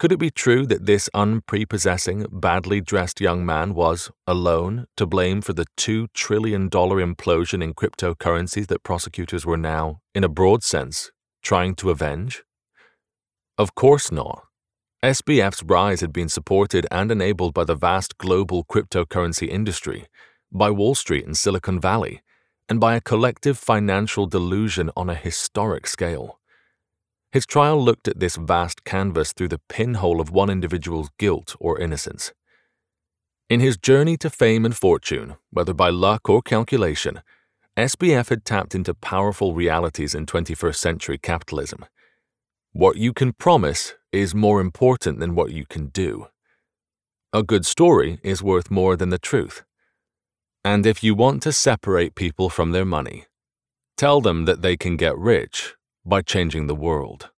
Could it be true that this unprepossessing, badly dressed young man was, alone, to blame for the $2 trillion implosion in cryptocurrencies that prosecutors were now, in a broad sense, trying to avenge? Of course not. SBF's rise had been supported and enabled by the vast global cryptocurrency industry, by Wall Street and Silicon Valley, and by a collective financial delusion on a historic scale. His trial looked at this vast canvas through the pinhole of one individual's guilt or innocence. In his journey to fame and fortune, whether by luck or calculation, SBF had tapped into powerful realities in 21st century capitalism. What you can promise is more important than what you can do. A good story is worth more than the truth. And if you want to separate people from their money, tell them that they can get rich by changing the world.